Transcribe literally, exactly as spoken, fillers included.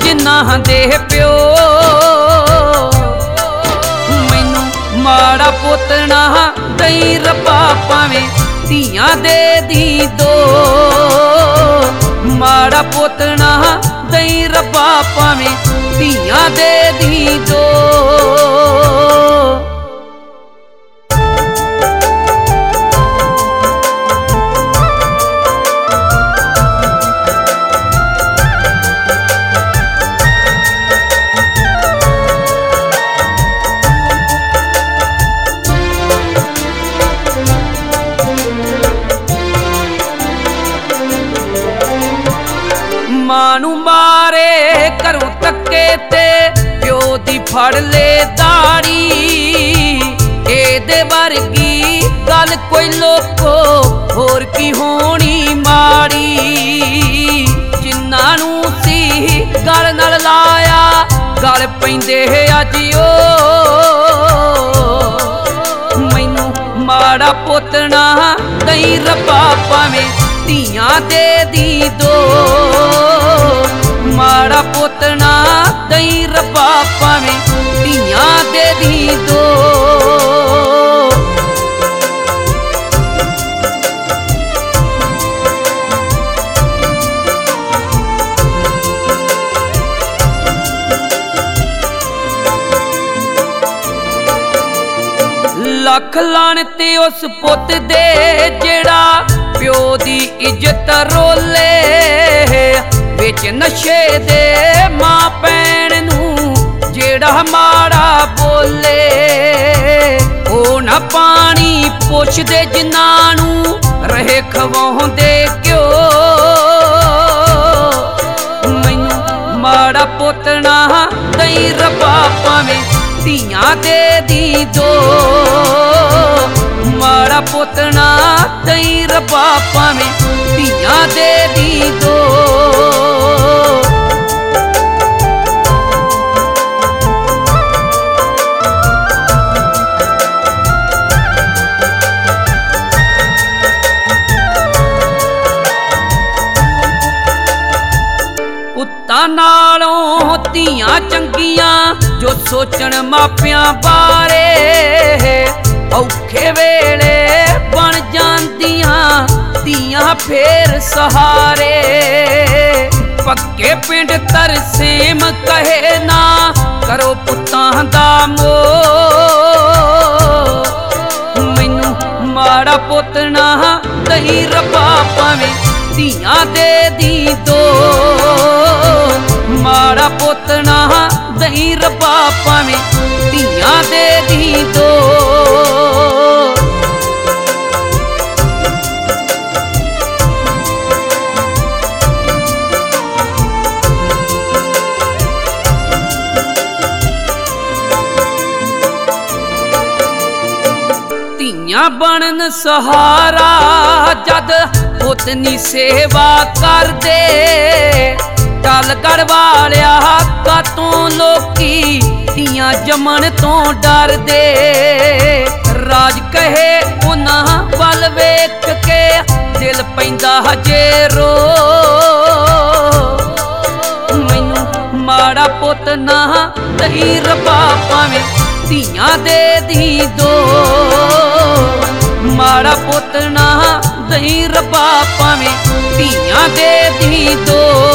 जिन्हां दे प्यो मैनू माड़ा पुत ना दई रब्बा भावें धीआं दे दी दो माड़ा पुत ना दई रब्बा भावें धीआं दे दी दो। मां नूं मारे घरों धक्के ते प्यो दी फड़ ले दाड़ी एदे वर्गी गल कोई लोको होर की होनी माड़ी जिन्हां नूं सी गल नाल लाया गल पैंदे अज ओ मैनू माड़ा पुत ना दई रब्बा भावें धीआं दे दी दो माड़ा पुत ना दई रब्बा भावें धीआं दे दी दो। लख लानते उस पुत दे जेड़ा प्यो दी इज्जत रोले विच नशे दे मां भैन नूं जेड़ा माड़ा बोले ओ ना पानी पुछदे जिन्हां नूं रहे खवाउंदे क्यों मैनू माड़ा पुत ना दई रब्बा भावें धीआं दे दी दो माड़ा पुत ना दई रब्बा भावें धीआं दे दी दो। पुत्तां नालों धीआं चंगियां जो सोचण मापियां बारे औखे वेले बन जांदियां धीआं फेर सहारे पक्के पिंड तरसेम कहे ना करो पुत्तां दा मोह मैनू माड़ा पुत ना दई रब्बा भावें धीआं दे दी दो माड़ा पुत ना दई रब्बा भावें धीआं दे दी दो। धीआं बनन सहारा जद पुत नी सेवा कर दे गल कर वालिया कातों लोकी धीआं जमन तो डर दे राज कहे उन्हां वल वेख के दिल पैंदा हजे रो मैनू माड़ा पुत ना दई रब्बा भावें धीआं दे दी दो माड़ा पुत ना दई रब्बा भावें धीआं दे दी दो।